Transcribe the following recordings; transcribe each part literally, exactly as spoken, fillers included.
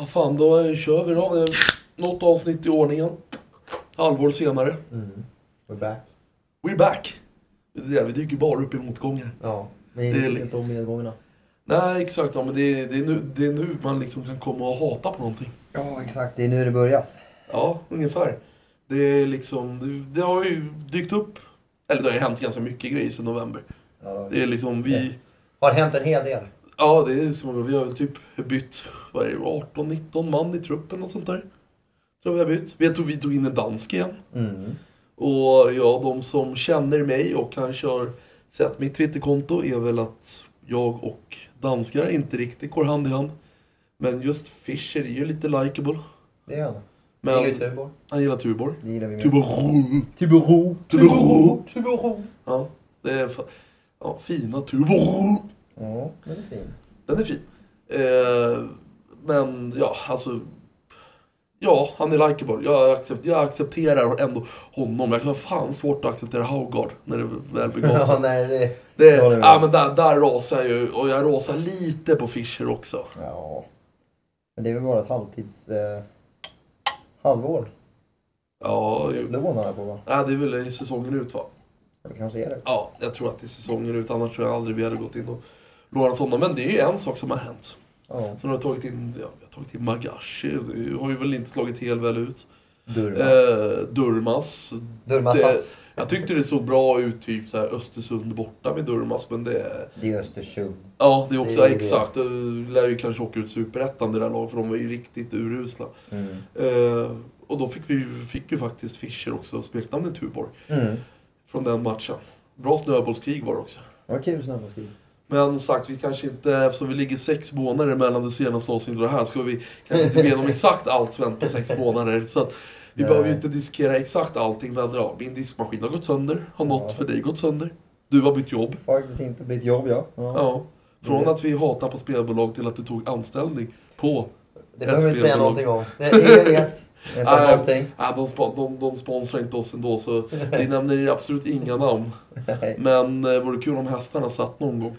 Ja, fan, då kör vi då. Något avsnitt i ordningen. Halvår senare. Mm. We're back. We're back. Det är, vi dyker bara upp i motgångar. Ja, vi Det är tycker inte om medgångarna. Nej, exakt. Ja, men det är, det, är nu, det är nu man liksom kan komma och hata på någonting. Ja, exakt. Det är nu det börjas. Ja, ungefär. Det är liksom, det, det har ju dykt upp. Eller det har ju hänt ganska mycket grejer sedan november. Ja, Det är liksom vi... det har hänt en hel del. Ja, det är som vi har typ bytt, vad är det, arton nitton man i truppen och sånt där. Tror vi har bytt. Vi tog, vi tog in en dansk igen. Mm. Och ja, de som känner mig och kanske har sett mitt Twitterkonto är väl att jag och danskar inte riktigt går hand i hand. Men just Fischer är ju lite likeable. Det är han. Men Han gillar Tuborg. han gillar Tuborg. Det gillar vi med. Tuborg. Tuborg. Tuborg. Tuborg. Ja, det är fa- ja, fina Tuborg. Ja, den är fin. Den är fin. Eh, men ja, alltså... Ja, han är likeable. Jag, accept, jag accepterar ändå honom. Jag har fan svårt att acceptera Haugard när det väl begav sig. Ja, nej, det... Det, Ja, ja, men där, där rasar jag ju. Och jag rasar lite på Fischer också. Ja. Men det är väl bara ett halvtids... Eh, halvår. Ja, ju, Lån han är på, va? ja, det är väl i säsongen ut, va? Det kanske är det. Ja, jag tror att det är säsongen ut. Annars tror jag aldrig vi hade gått in och lånat honom. Men det är ju en sak som har hänt. Ja. Sen har jag tagit in, ja, jag har tagit in Magashi. Det har ju väl inte slagit helt väl ut. Durmas. Eh, Durmas. Durmasas. Jag tyckte det såg bra ut, typ så här Östersund borta med Durmas, men det... Det är Östersund. Ja, det är också, Det är det. exakt. Det lär ju kanske åka ut superettan det där laget, för de var ju riktigt urusla. Mm. Eh, och då fick vi fick ju faktiskt Fischer också, smeknamnet Tuborg, Mm. från den matchen. Bra snöbollskrig var det också. Vad kul snabbt att skriva. Men sagt, vi kanske inte, eftersom vi ligger sex månader mellan det senaste avsnittet och det här, ska vi kanske inte be om exakt allt som hänt på sex månader. Så att vi Nej. behöver ju inte diskutera exakt allting, men ja, min diskmaskin har gått sönder. Har något Ja. för dig gått sönder. Du har bytt jobb. Faktiskt inte blivit jobb, ja. Ja. Ja. Från Det- att vi hatar på spelbolag till att det tog anställning på... Det behöver vi inte säga spelbolag. någonting om. Det är jag vet. Jag vet inte Nej, någonting. nej, de, spa- de, de sponsrar inte oss ändå, så vi nämner absolut inga namn. Nej. Men eh, vore kul om hästarna satt någon gång.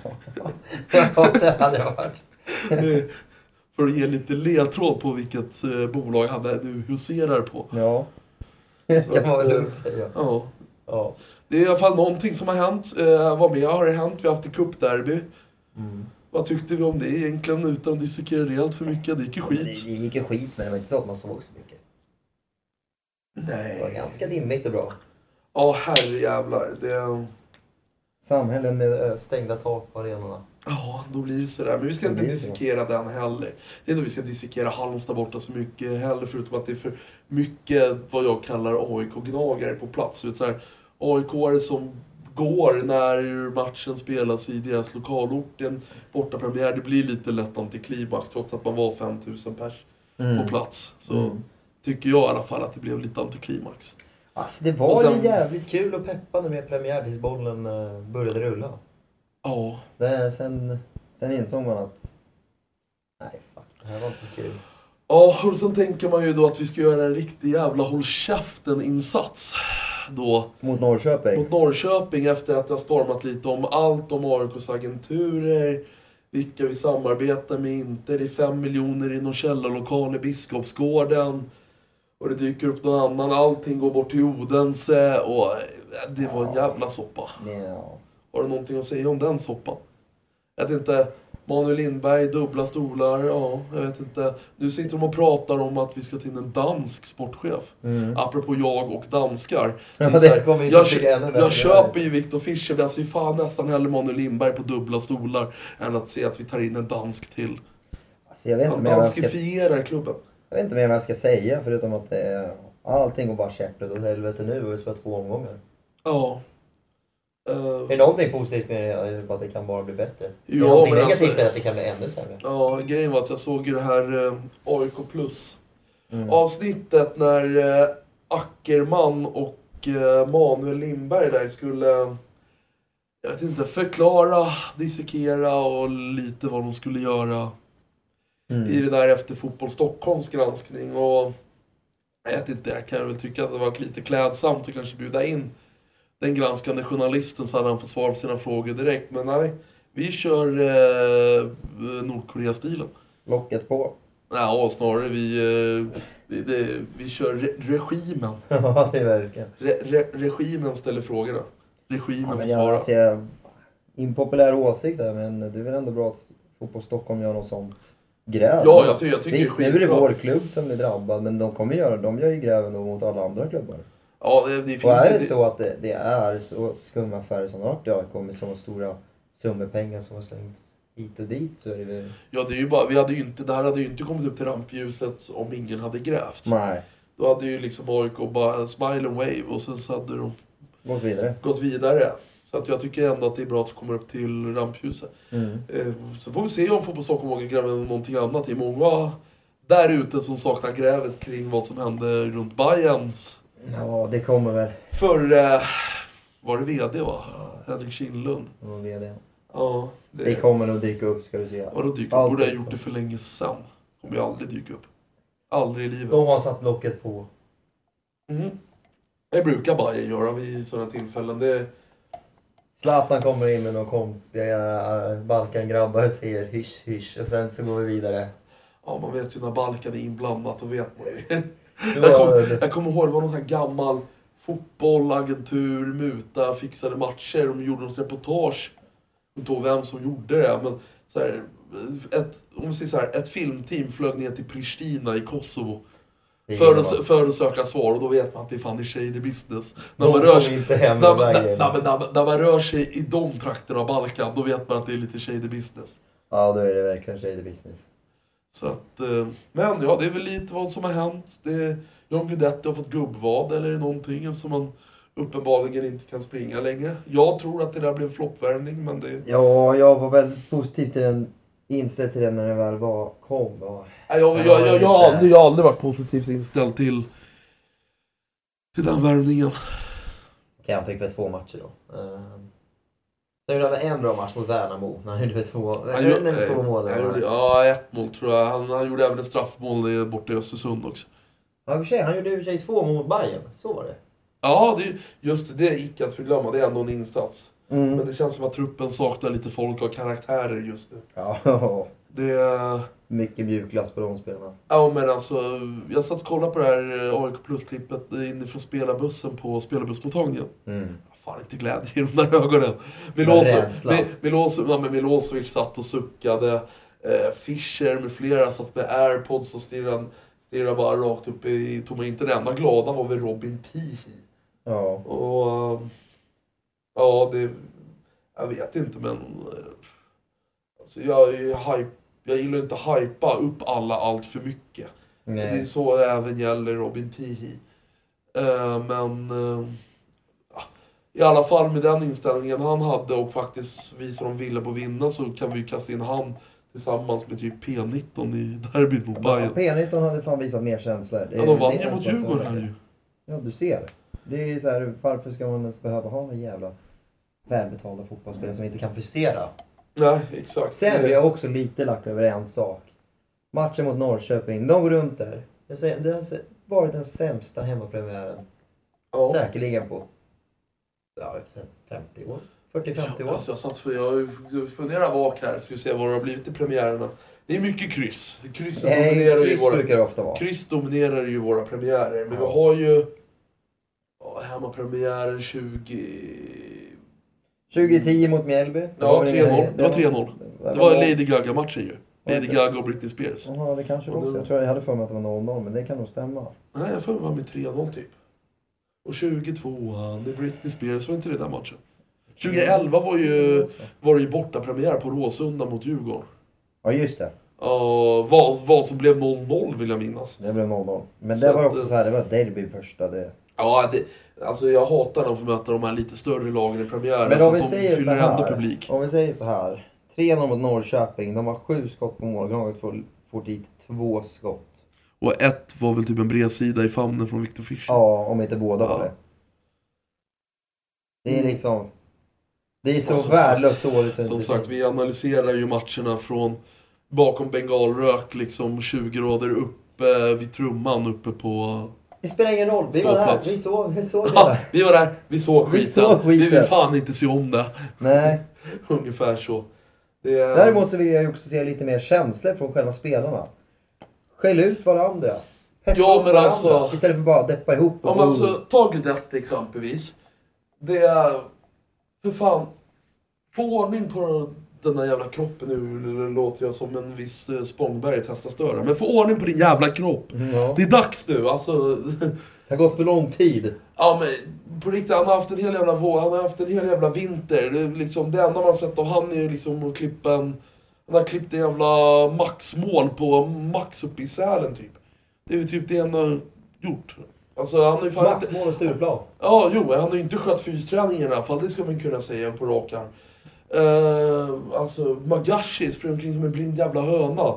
Ja, det hade jag varit. Eh, För att ge lite ledtråd på vilket eh, bolag hade du huserar på. Ja. Det Så kan man att, väl eh, lugnt säga. Ja. Ja. Det är i alla fall någonting som har hänt. Eh, vad mer har det hänt? Vi har haft ett cupderby. Mm. Vad tyckte vi om det egentligen utan att dissekera det allt för mycket? Det gick ju Det, skit. det gick ju skit, men det var inte så att man såg så mycket. Det var Nej. ganska dimmigt och bra. Ja, herrejävlar. Det... Samhällen med ö, stängda tak på arenorna. Ja, då blir det sådär. Men vi ska Det inte blir så. dissekera den heller. Det är inte vi ska dissekera Halmstad borta så mycket heller, förutom att det är för mycket vad jag kallar A I K-gnagare på plats. Vet, så här, A I K-are som går när matchen spelas i deras lokalort. En bortapremiär, det blir lite lätt antiklimax trots att man var fem tusen pers på plats. Så Mm. tycker jag i alla fall att det blev lite antiklimax. Alltså det Och var sen- ju jävligt kul och peppande med premiär tills bollen eh, började rulla. Ja, Det, sen, sen insåg man att nej, fuck, det här var inte kul. ja, och sen tänker man ju då att vi ska göra en riktig jävla håll käften-insats då. Mot Norrköping. Mot Norrköping efter att jag stormat lite om allt om A I K:s agenturer, vilka vi samarbetar med inte. Det är fem miljoner i någon källarlokal i Biskopsgården och det dyker upp någon annan. Allting går bort till Odense och det var en jävla soppa. Ja. Har du någonting att säga om den soppan? Jag vet inte. Manuel Lindberg, dubbla stolar, ja, jag vet inte. Nu sitter de och pratar om att vi ska till en dansk sportchef. Mm. Apropå jag och danskar. Ja, är så det här, kommer inte jag, bli kö- ännu bättre. jag köper ju Viktor Fischer, men jag ser fan nästan hellre Manuel Lindberg på dubbla stolar än att se att vi tar in en dansk till. Alltså, jag vet inte Han mer vad jag ska, danskifierar klubben. jag vet inte mer vad jag ska säga förutom att det är, allting går bara käpprätt åt helvete nu och vi spelar två omgångar. Ja. Uh, Är det någonting positivt med det? Är det bara att det kan bara bli bättre? Är Ja, det någonting men negativt alltså- är att det kan bli ännu sämre? ja, grejen var att jag såg ju det här eh, A I K plus Mm. avsnittet när eh, Ackerman och eh, Manuel Lindberg där skulle, jag vet inte, förklara, dissekera och lite vad de skulle göra Mm. i det där efter Fotboll Stockholms granskning. Och jag vet inte, jag kan väl tycka att det var lite klädsamt att kanske bjuda in den granskande journalisten så hade han fått svar på sina frågor direkt. Men nej, vi kör eh, Nordkorea-stilen. Locket på. Ja, snarare vi, eh, vi, det, vi kör re, regimen. Ja, det är verkligen. Re, re, regimen ställer frågorna. Regimen Ja, får men svara. jag, alltså, jag, impopulär åsikt där, men det är väl ändå bra att Fotboll Stockholm gör något sånt gräv. Ja, jag, ty jag tycker Visst, det är nu är det skitbra. vår klubb som blir drabbad, men de kommer göra, de gör ju gräven då mot alla andra klubbar. Ja, det, det finns Och är det det, så att det, det är så skumma affärer som har varit i A I K med så stora summor pengar som har slängts hit och dit, så är det väl... Ja, det är ju bara, vi hade ju inte, det här hade ju inte kommit upp till rampljuset om ingen hade grävt. Nej. Då hade ju liksom A I K bara smile and wave och sen så hade de Gått vidare. gått vidare. Så att jag tycker ändå att det är bra att det kommer upp till rampljuset. Mm. Eh, så får vi se om Fotboll Stockholm vågar gräva någonting annat. Det är många där ute som saknar grävet kring vad som hände runt Bayerns. Ja, det kommer väl. För eh, var det vd va? Henrik Kindlund. Ja, vd. Ja, det, Det kommer nog dyka upp, ska du se. Ja, då dyker upp. Allt Borde ha liksom. gjort det för länge sedan. Kommer ju aldrig dyka upp. Aldrig i livet. De har satt locket på. Mm. Det brukar Bayern göra vid sådana tillfällen. Det, Zlatan kommer in med någon konstiga uh, Balkan-grabbar och säger hysch hysch och sen så går vi vidare. ja, man vet ju när Balkan är inblandat, då vet man ju. Det Jag, kom, var, jag kommer ihåg, det var någon sån här gammal fotboll, agentur, muta, fixade matcher. De gjorde något reportage. Jag vet inte vem som gjorde det, men så här, ett, om vi säger så här, ett filmteam flög ner till Pristina i Kosovo. För att, för att söka svar, och då vet man att det är fan i shady business. När de man, rör kom sig, inte hem när, med när, vägen. när, när, när man rör sig i de trakterna av Balkan, då vet man att det är lite shady business. Ja, då är det verkligen shady business. Så att, eh, men ja, det är väl lite vad som har hänt. Det, John Guidetti har fått gubbvad eller någonting som man uppenbarligen inte kan springa längre. Jag tror att det där blev en floppvärmning, men det... Ja, jag var väldigt positiv till den, inställd till den när den väl var, kom. Och Nej, jag, jag, jag, jag, jag, har aldrig, jag har aldrig varit positivt inställd till, till den värvningen. Okej, han fick väl två matcher då. Uh, sen gjorde han en bra match mot Värnamo. Han gjorde väl två, Han han gjorde, två mål. han gjorde, ja, ett mål tror jag. Han, han gjorde även ett straffmål borta i Östersund också. Ja, för sig, han gjorde i och för sig två mål mot Bayern. Så var det. Ja, det, just det, det gick att förglömma. Det är ändå en insats. Mm. Men det känns som att truppen saknar lite folk och karaktärer just nu. Ja, Det... mycket mjukglass på de spelarna. Ja, men alltså, jag satt och kollade på det här A I K Plus-klippet inifrån spelarbussen på spelarbussmottagningen. Mm. Fan, inte glädje i de där ögonen. Milosevic satt och suckade. Eh, Fischer med flera satt med airpods och stirrade, stirrade bara rakt upp i tomma. Inte den enda glada var väl Robin Tihi. Ja. Och... Ja, det... Jag vet inte, men... Alltså, jag, är hype, jag gillar inte hypa upp alla allt för mycket. Nej. Det är så det även gäller Robin Tihi. Uh, men... Uh, I alla fall med den inställningen han hade och faktiskt visar de ville på vinna, så kan vi kasta in han tillsammans med typ P nitton i derbyt mot Bayern. P nitton hade fan visat mer känslor. Det, Ja, de vann det är ju en mot sak som Djurgården är- här ju. Ja, du ser. Det är så här, varför ska man ens behöva ha en jävla välbetalda fotbollsspelare som inte kan prestera? Nej, exakt. Sen är jag också lite lack över en sak. Matchen mot Norrköping, de går runt där. Jag säger, det har varit den sämsta hemmapremiären. Ja. Säkerligen på ja, sen femtio år. fyrtio femtio år. Alltså, jag satt för jag funderar bak här, ska vi se vad det har blivit i premiärerna. Det är mycket kryss. Kryss Nej, dominerar ju kryss våra, brukar det ofta vara. kryss dominerar ju våra premiärer. Men Ja. vi har ju ja, hemmapremiären tjugo... tjugo tio mot Mjällby. Det Ja, var väl tre noll. inga- Det var tre noll. Det var Lady Gaga-matchen ju. Lady Okej. Gaga och Britney Spears. Jaha, det kanske Och också. det- Jag tror jag hade för mig att det var noll noll, men det kan nog stämma. Nej, jag får vara med tre noll typ. Och tjugotvåan, det är Britney Spears, var inte det där matchen? tjugoelva var ju, var det ju borta premiär på Råsunda mot Djurgården. Ja, just det. Uh, vad, vad som blev noll noll vill jag minnas. Det blev noll noll. Men Så det var att, också så här, det var derby första. Det... Ja, det, alltså jag hatar när de får möta de här lite större lagen i premiären. Men för om vi att de säger så fyller ändå här. publik. Om vi säger så här. tre noll mot Norrköping. De har sju skott på mål. Gnaget får, får dit två skott. Och ett var väl typ en bredsida i famnen från Victor Fischer. Ja, om inte båda Ja. var det. Det är Mm. liksom... Det är så Ja, som värdelöst dåligt. så Som inte sagt, finns. vi analyserar ju matcherna från bakom bengalrök, liksom tjugo grader uppe vid trumman uppe på... Det spelar ingen roll. Vi var där. Ståplats. Vi såg, vi såg det Ja, där. vi var där, vi såg Vi skiten. såg Vi skiten. vill fan inte se om det. Nej. Ungefär så. Det är... Däremot så vill jag ju också se lite mer känslor från själva spelarna. Skäll ut varandra. Peppa Ja, upp men varandra. alltså- Istället för bara deppa ihop. Ja, men alltså, ta Guidetti exempelvis. Det är... För fan. Få ordning på den här jävla kroppen nu. Låter jag som en viss eh, Spångberg testa störa. Men få ordning på din jävla kropp. Mm, ja. Det är dags nu, alltså. Det har gått för lång tid. Ja, men på riktigt, han har haft en hel jävla vår, han har haft en hel jävla vinter. Det, är liksom, det enda man har sett av han är ju liksom att klippa en... Han har klippt en jävla maxmål på Max uppe i Sälen typ. Det är ju typ det han har gjort. Alltså han har ju fan inte... Maxmål och Stureplan. Ja, jo, han har ju inte skött fysträningen i alla fall, det ska man kunna säga på rak arm. Uh, alltså, Magashi springer omkring som en blind jävla höna.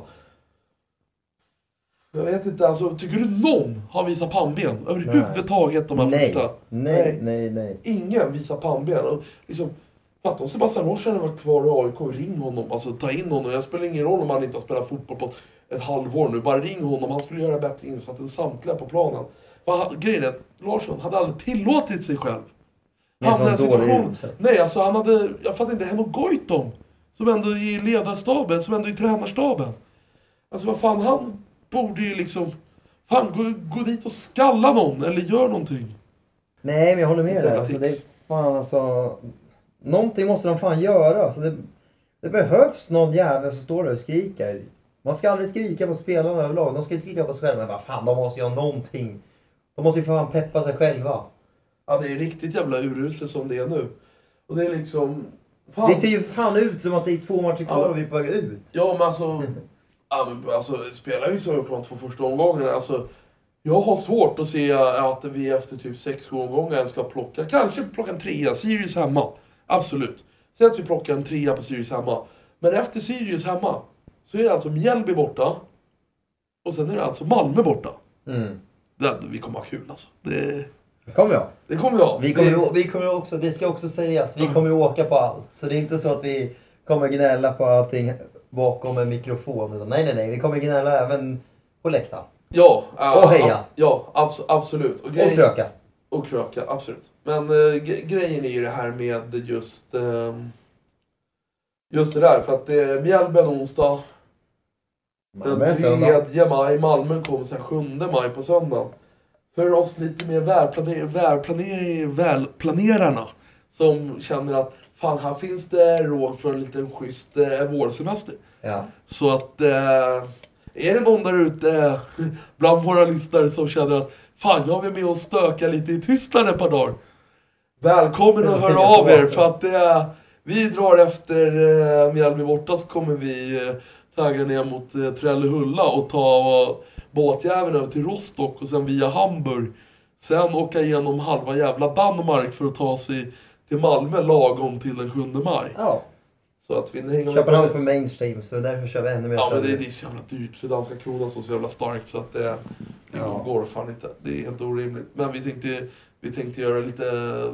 Jag vet inte, alltså, tycker du någon har visat pannben överhuvudtaget de här Nej. första? Nej, nej, nej. Ingen visar pannben. Och liksom, fatta om Sebastian Larsson var kvar i A I K, ring honom, alltså ta in honom. Jag spelar ingen roll om han inte har spelat fotboll på ett halvår nu. Bara ring honom, han skulle göra bättre insats än samtliga på planen. För han, grejen är att Larsson hade aldrig tillåtit sig själv. Men Han sån dålig ursäkt. Nej, alltså han hade, jag fattar inte, Henno Goitom som ändå är i ledarstaben, som ändå är i tränarstaben. Alltså vad fan, han borde ju liksom, fan gå, gå dit och skalla någon eller gör någonting. Nej, men jag håller med Jävla dig. Alltså, det är tics. fan alltså... Någonting måste de fan göra. Alltså, det, det behövs någon jävel som står där och skriker. Man ska aldrig skrika på spelarna överlag. De ska inte skrika på sig själva. Men vad fan, de måste göra någonting. De måste ju fan peppa sig själva. Ja, det är riktigt jävla uruset som det är nu. Och det är liksom... Fan. Det ser ju fan ut som att det är två matcher kvar Ja. och vi är på väg ut. Ja, men alltså... ja, men, alltså spelar vi så upp de två första omgångarna, alltså... Jag har svårt att se att vi efter typ sex sju omgångar ska plocka... Kanske plocka en trea, Sirius hemma. Absolut. Säg att vi plockar en trea på Sirius hemma. Men efter Sirius hemma så är det alltså Mjällby borta. Och sen är det alltså Malmö borta. Mm. Det, vi kommer ha kul alltså. Det, Det kommer jag. det kommer jag. Vi kommer, det, ju- vi kommer också, det ska också sägas, vi kommer ju åka på allt. Så det är inte så att vi kommer gnälla på allting bakom en mikrofon. Utan nej, nej, nej. Vi kommer gnälla även på läktaren. Ja. äh, Och heja. ab- ja, abs- absolut. Och grejen- kröka. Och kröka, absolut. Men äh, ge- grejen är ju det här med just... ehm, just det där, för att det är Mjällby en onsdag. Malmö Den söndag. tredje maj, Malmö kommer sen sjunde maj på söndag. För oss lite mer välplaner, välplaner, välplanerarna som känner att fan, här finns det råd för en liten schysst eh, vårsemester. Ja. Så att eh, är det någon där ute bland våra lyssnare som känner att fan, jag vill med och stöka lite i Tyskland ett par dagar. Välkommen att höra av er, för att eh, vi drar efter eh, Mjällby borta, så kommer vi eh, tagga ner mot eh, Trellehulla och ta eh, båtjäveln över till Rostock och sen via Hamburg. Sen åka igenom halva jävla Danmark för att ta sig till Malmö lagom till den sjunde maj. Ja. Så att vi hänger med Köpenhamn på för mainstream, så därför kör vi ännu mer Ja, men det, sönder. det är så jävla dyrt, för danska kronan så, så jävla starkt så att det, det Ja. går fan inte. Det är helt orimligt. Men vi tänkte, vi tänkte göra lite...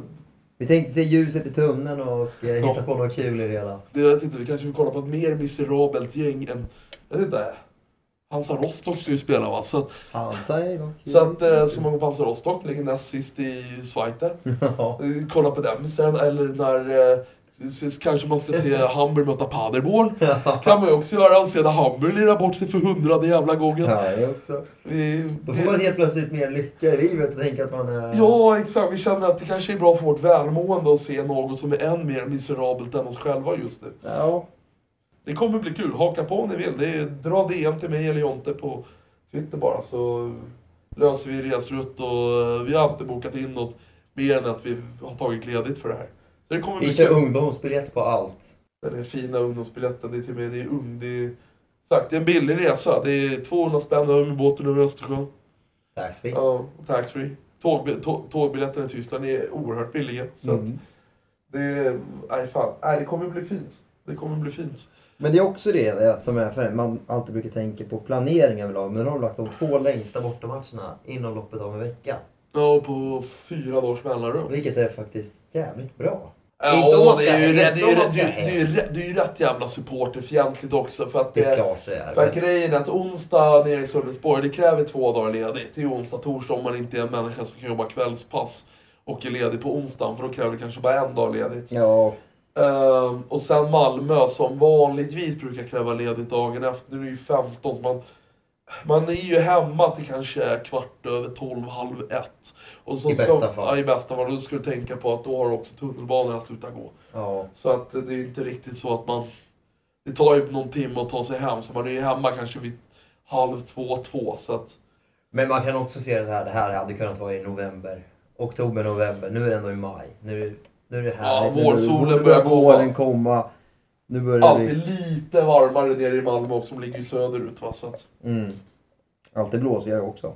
Vi tänkte se ljuset i tunneln och eh, hitta Ja. på något kul i det hela. Det, jag tänkte vi kanske vill kolla på ett mer miserabelt gäng än... Jag vet inte. Hansa Rostock ska ju spela, va? Så att, Hansa är dock... så att eh, ska man gå på Hansa Rostock, ligger näst sist i Schweiz. Ja. Eh, Kolla på den sen, eller när... Eh, s- s- kanske man ska se Hamburg möta Paderborn. Kan man ju också göra, och se när Hamburg lirar bort sig för hundrade jävla gången. Ja, det är också. Vi, Då får man helt plötsligt mer lycka i livet och tänka att man är... Ja, exakt. Vi känner att det kanske är bra för vårt välmående att se något som är än mer miserabelt än oss själva just nu. Ja. Det kommer bli kul. Haka på om ni vill. Det är, dra D M till mig eller Jonte på Twitter bara, så löser vi resrutt, och eh, vi har inte bokat in något mer än att vi har tagit ledigt för det här. Så det kommer Vi bli kör kul. ungdomsbiljett på allt. Den är fina ungdomsbiljetten. Det är till och med, det är ung. Det är, sagt, det är en billig resa. Det är tvåhundra spänn över med båten över Östersjön. Taxfree. Ja, taxfree. Tåg, tåg, tågbiljetterna i Tyskland är oerhört billiga. Så att Mm. det, nej fan, nej, det kommer bli fint. Det kommer bli fint. Men det är också det som är för man alltid brukar tänka på planering överlag. Men nu har de lagt de två längsta bortamatcherna inom loppet av en vecka. Ja, på fyra dagars mellanrum. Vilket är faktiskt jävligt bra. Ja, Inte om man det ska är ju hem, rätt, det är ju inte om rätt, man det ska är ju- det är ju rätt, det är ju rätt jävla supporterfientligt också. För att Det är det, klart så är för att det. grejen är att onsdag nere i Sölvesborg, det kräver två dagar ledigt. Det är onsdag, torsdag om man inte är en människa som kan jobba kvällspass och är ledig på onsdagen, för då kräver det kanske bara en dag ledigt. Ja. Ehm, och sen Malmö som vanligtvis brukar kräva ledigt dagen efter. Nu är det ju femton, så man... Man är ju hemma till kanske kvart över tolv, halv ett. Och så I ska, bästa fall. Ja, i bästa fall. Och då ska du tänka på att då har också tunnelbanorna slutat gå. Ja. Så att det är inte riktigt så att man... Det tar ju någon timme att ta sig hem. Så man är ju hemma kanske vid halv två, två. Så att... Men man kan också se det här, det här hade kunnat vara i november. Oktober, november. Nu är det ändå i maj. Nu, nu är det här. Ja, vårsolen nu börjar komma. våren komma. Nu börjar Alltid det... lite varmare nere i Malmö också, som ligger söderut. Va? Så att... Mm. Alltid blåsigare också.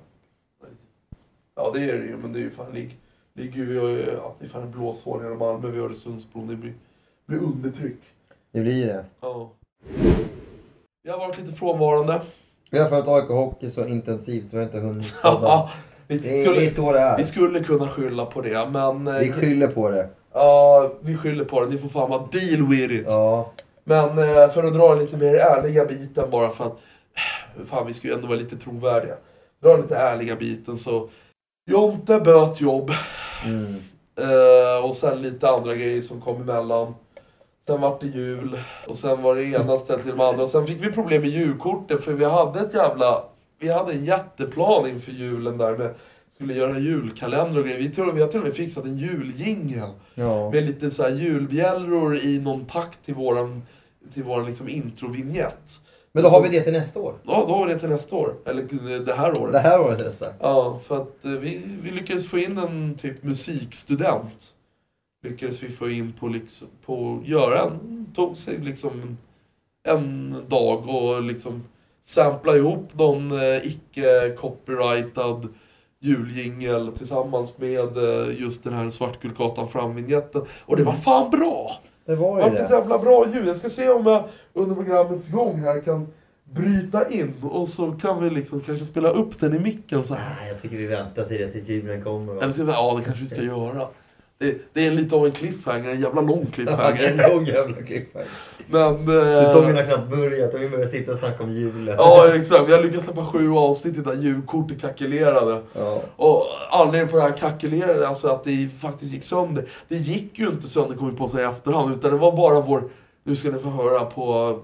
Ja, det är det ju. Men det är ju fan... Lig, ligger ju... Ja, det är fan en blåshål i Malmö vid Öresundsbron. Det blir, blir undertryck. Det blir det. Ja. Vi har varit lite frånvarande. Vi har följt A I K-hockey så intensivt så vi har inte hunnit Ja, vi, det, skulle, det är så det är. vi skulle kunna skylla på det, men... Vi skyller på det. Ja, vi skyller på det. Ni får fan vara deal with it. Ja. Men eh, för att dra en lite mer ärliga biten bara för att... Fan, vi ska ju ändå vara lite trovärdiga. Dra den lite ärliga biten så... Jonte böt jobb. Mm. Eh, och sen lite andra grejer som kom emellan. Sen var det jul. Och sen var det ena ställt till de andra. Sen fick vi problem med julkorten. För vi hade ett jävla... Vi hade en jätteplan inför julen där med... Skulle göra julkalender och grejer. Vi, tror, vi har till och med fixat en juljingel. Ja. Med lite så här julbjällror i någon takt till våran... Till våran liksom introvinjett. Men då har vi det till nästa år. Ja, då har vi det till nästa år. Eller det här året. Det här året rätt sagt. Ja, för att eh, vi, vi lyckades få in en typ musikstudent. Lyckades vi få in på liksom, på göra en, tog sig liksom en dag och liksom sampla ihop någon eh, icke-copyrightad juljingel tillsammans med eh, just den här Svartguldgatan fram-vinjetten. Och det var fan bra! Det var Det ju var ett det. jävla bra ljud. Jag ska se om jag under programmets gång här kan bryta in och så kan vi liksom kanske spela upp den i micken så här. Nej, jag tycker vi väntar till det tills julen kommer. Va? Eller ska vi, ja, det kanske vi ska göra. Det, det är lite av en cliffhanger, en jävla lång Ja, det är cliffhanger. en lång jävla cliffhanger. Men... Eh, Säsongen har knappt börjat och vi börjar sitta och snacka om julen. ja, exakt. Vi har lyckats släppa sju avsnitt där julkortet kackelerade. Ja. Och anledningen på det här kackelerade, alltså att det faktiskt gick sönder. Det gick ju inte sönder, kom vi på sig i efterhand, utan det var bara vår... Nu ska ni få höra på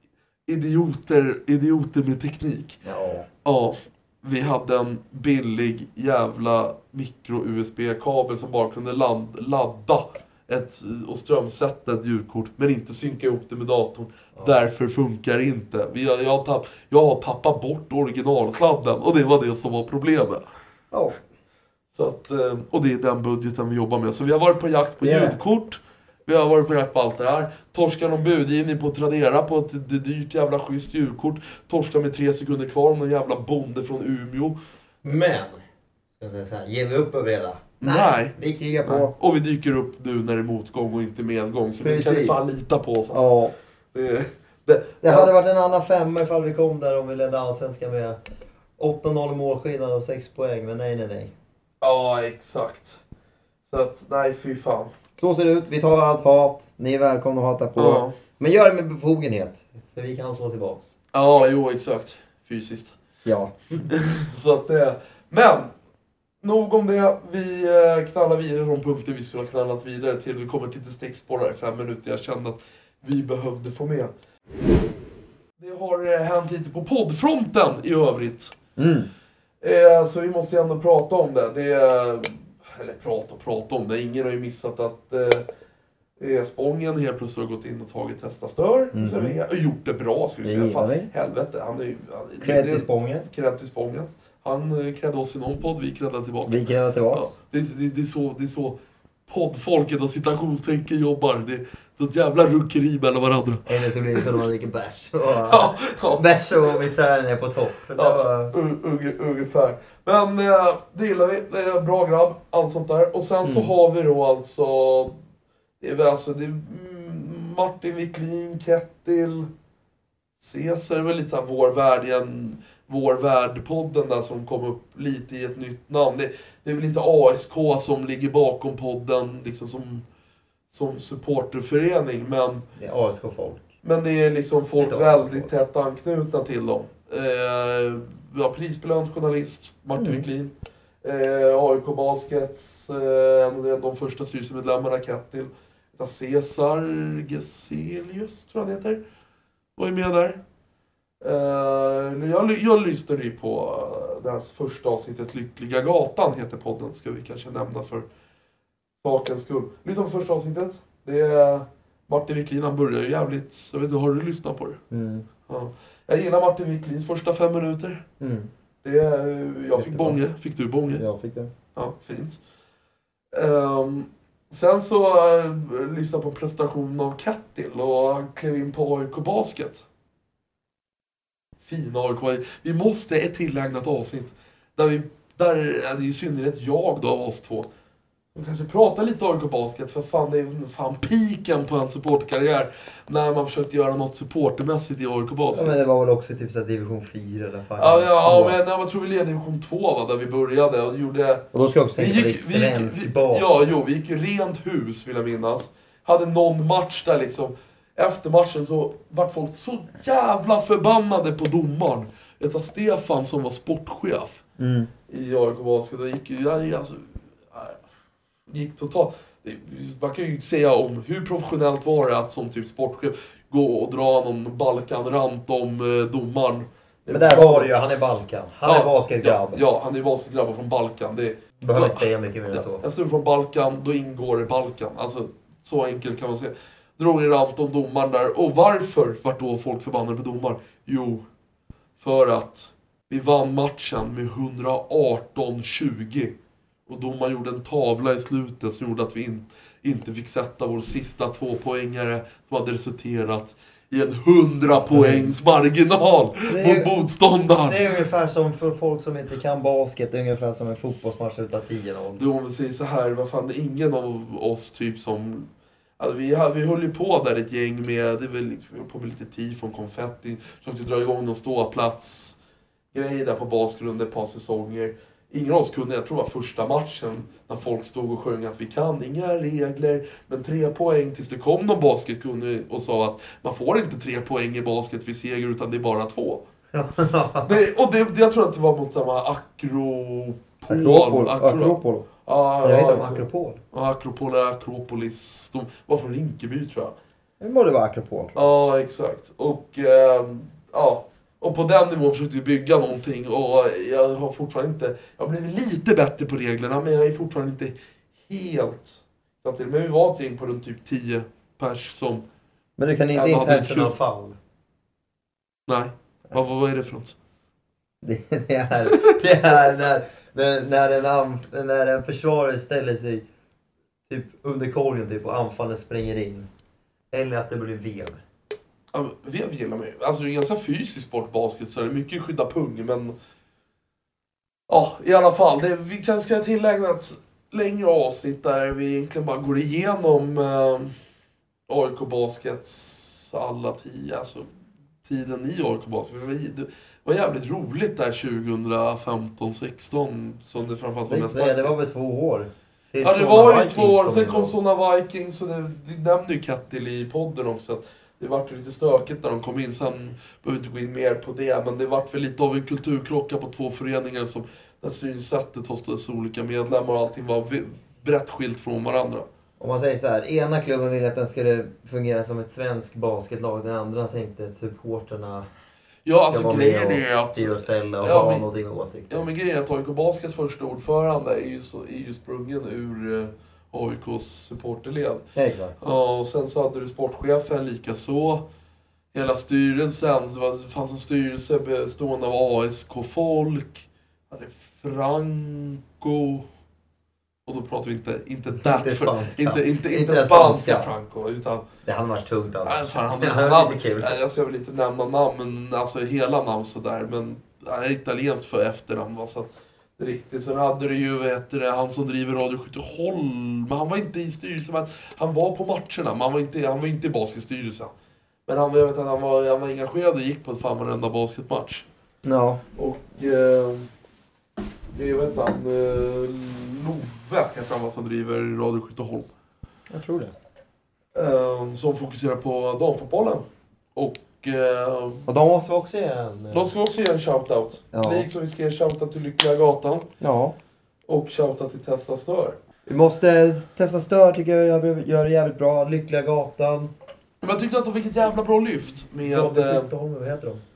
idioter, idioter med teknik. Ja. Ja, vi hade en billig jävla micro-U S B-kabel som bara kunde land, ladda ett, och strömsätta ett ljudkort, men inte synka ihop det med datorn. Ja. Därför funkar det inte. Vi har, jag, har tapp, jag har tappat bort originalsladden och det var det som var problemet. Ja. Så att, eh, och det är den budgeten vi jobbar med. Så vi har varit på jakt på Yeah. ljudkort. Vi har varit på jakt på allt det här. Torskar någon budgivning på Tradera på ett dyrt jävla schysst julkort. Torskar med tre sekunder kvar om någon jävla bonde från Umeå. Men, ska jag säga så här, ger vi upp över det? Nej. Vi krigar på. Nej. Och vi dyker upp nu när det är motgång och inte medgång. Så nu kan ni Precis. fan lita på oss. Alltså. Ja. Det, det, Det hade varit en annan femma ifall vi kom där om vi ledde allsvenskan med åtta noll målskillnad och sex poäng. Men nej, nej, nej. Ja, exakt. Så att, nej fy fan. Så ser det ut. Vi tar allt hat. Ni är välkomna att hata på. Ja, Men gör det med befogenhet. För vi kan slå tillbaks. ja jo exakt. Fysiskt. Ja. Så att det... Men! Nog om det. Vi eh, knallar vidare de punkter vi skulle ha knallat vidare till. Vi kommer till lite stickspårar i fem minuter. Jag kände att vi behövde få med. Det har eh, hänt lite på poddfronten i övrigt. Mm. Eh, så vi måste ju ändå prata om det. Det är... Eller prata och prata om det. Ingen har ju missat att eh, Spången helt plötsligt har gått in och tagit testa stör. Mm. Så vi har gjort det bra, ska vi Det säga. gillar Fan, vi. helvete. Han är ju... han- Cred det- till Spången. Cred till Spången. Han krädde oss i någon podd, vi kräddade tillbaka. Vi kräddar Ja, tillbaks. det, det, det, är så, det är så poddfolket och citationstänken jobbar. Det är så ett jävla ruckeri mellan varandra. Eller så blir det så att man dricker bärs. Ja, ja, Bärs och misären är på topp. Det ja, var... un- un- ungefär. Men eh, det gillar vi. Det är bra grabb, allt sånt där. Och sen så Mm. har vi då alltså... Det är väl alltså det är, mm, Martin Wiklin, Kettil, Cesar. Det är väl lite så här vår värld igen. Vår värld-podden där som kom upp lite i ett nytt namn. Det, det är väl inte A S K som ligger bakom podden liksom som, som supporterförening. Men, Det är A S K-folk. men det är liksom folk Lite väldigt A S K. tätt anknutna till dem. Eh, vi har prisbelönt journalist Martin Mm. Wiklin. Eh, A I K Baskets, eh, en av de första styrelsemedlemmarna, Kettil. Cesar Geselius tror jag han heter. Var ju med där. Uh, jag, jag lyssnade ju på uh, det här första avsnittet, Lyckliga Gatan heter podden, ska vi kanske nämna för sakens skull. Lyssna på första avsnittet. Det är Martin Wiklin, han börjar ju jävligt, jag vet inte, har du lyssnat på det? Mm. Ja. Jag gillar Martin Wiklins första fem minuter. Mm. Det, jag fick bånge, fick du bånge? Jag fick det. Ja, fint. Um, sen så uh, lyssnade på presentationen av Kattil och han klev in på A I K Basket. Fina A I K. Vi måste ett tillägnat avsnitt där vi, där är det i synnerhet jag då av oss två. Vi kanske pratar lite A I K Basket, för fan det är fan piken på en supportkarriär när man försökte göra något supportermässigt i A I K Basket. Ja, men det var väl också typ så division fyra där fan. Ja, ja, men jag tror vi ledde division två va, där vi började och gjorde. Och då ska jag också tänka vi på gick, det svensk vi, bas. Ja, jo, vi gick ju rent hus vill jag minnas. Hade någon match där liksom. Efter matchen så var folk så jävla förbannade på domaren. Detta Stefan som var sportchef mm. i A I K Basket. Det gick ju, alltså, gick totalt. Man kan ju säga om hur professionellt var det att som typ sportchef gå och dra någon Balkan-rant om eh, domaren. Men där var det ju, han är Balkan. Han ja, är basketgrabb. Ja, ja, han är basketgrabb från Balkan. Det behöver inte säga mycket mer än ja, så. En stund från Balkan, då ingår det Balkan. Alltså, så enkelt kan man säga. Drog en rant om domaren där. Och varför var då folk förbannade på domaren? Jo, för att vi vann matchen med hundraarton tjugo. Och domaren gjorde en tavla i slutet som gjorde att vi in, inte fick sätta vår sista två poängare som hade resulterat i en hundra poängs marginal mot motståndaren. Det är ungefär som för folk som inte kan basket, det är ungefär som en fotbollsmatch slutar tio noll. Du, om vi säger så här, vad fan, det är ingen av oss typ som... Alltså, vi, vi höll ju på där ett gäng med, det väl på med lite tifon, konfetti, försökte dra igång någon ståplats grej där på basgrunden ett par säsonger. Ingen av oss kunde, jag tror det var första matchen när folk stod och sjöng att vi kan inga regler, men tre poäng tills det kom någon basketkunnig och sa att man får inte tre poäng i basket vid seger utan det är bara två. det, och det, det, jag tror att det var mot samma Akropol. Akropol. Akro, Akropol. Ah, jag vet ja, om Akropol. Ja, Akropol eller Akropolis. De var från Rinkeby tror jag. Det borde vara Akropol. Ja, exakt. Och eh, ja... Och på den nivån försökte vi bygga någonting och jag har fortfarande inte... Jag har blivit lite bättre på reglerna men jag är fortfarande inte helt... Samtidigt, men vi var ett gäng på runt typ tio pers som... Men du kan inte intentional foul? Nej. Vad, vad är det för något? Det, det är, det är när, när, när, en, när en försvarare ställer sig typ under korgen typ, och anfallen springer in. Eller att det blir vev. Ja, vev gillar mig. Alltså det är ganska fysiskt sport basket så det är mycket skydda pung men... Ja, i alla fall. Det, vi kanske ska tillägna ett längre avsnitt där vi egentligen bara går igenom eh, A I K Baskets alla tio, alltså tiden i A I K Basket. Det var jävligt roligt där tjugohundrafemton sexton som det framförallt var mest. Det var väl två år. Ja, det var ju två år. Sen kom såna Vikings och det, det nämnde ju Kattil i podden också att det var lite stökigt när de kom in. Sen behöver vi inte gå in mer på det. Men det var väl lite av en kulturkrocka på två föreningar som där synsättet hos dess olika medlemmar och allting var brett skilt från varandra. Om man säger så här, ena klubben ville att den skulle fungera som ett svensk basketlag. Den andra tänkte att supporterna ja, alltså grejen är att styra och ställa och ja, ha men, någonting med åsikter. Ja, men grejen är att A I K Baskets första ordförande är ju, så, är ju sprungen ur uh, A I K:s supporterled. Ja, exakt. Ja, och sen så hade du sportchefen lika så. Hela styrelsen, så det fanns en styrelse bestående av A S K-folk. Hade Franco. Och då pratar vi inte inte that inte spanska. Inte inte inte, inte spanska, spanska Franco utan det hade varit tungt annars. Nej, fan, han, det han, var han, lite kul. jag ska väl inte nämna namn men alltså hela namn så där men han är italienskt för efternamn va, så att det är riktigt. Sen hade du ju vet du, han som driver Radio Skytteholm, men han var inte i styrelsen, men han var på matcherna, men han var inte han var inte i basketstyrelsen. Men han jag vet att han var han var engagerad och gick på ett fan varenda basketmatch. Ja. Och eh, jag vet han eh, Love heter han vad som driver Radio Skytteholm. Jag tror det. Eh, som fokuserar på damfotbollen. Och eh, och de måste vi också ge en... de ska också ge en shoutout. Ja. Liksom vi ska ge shoutout till Lyckliga Gatan. Ja. Och shoutout till Testa Stör. Vi måste testa Stör tycker jag gör det jävligt bra. Lyckliga Gatan. Men jag tyckte att de fick ett jävla bra lyft med... Vad heter de?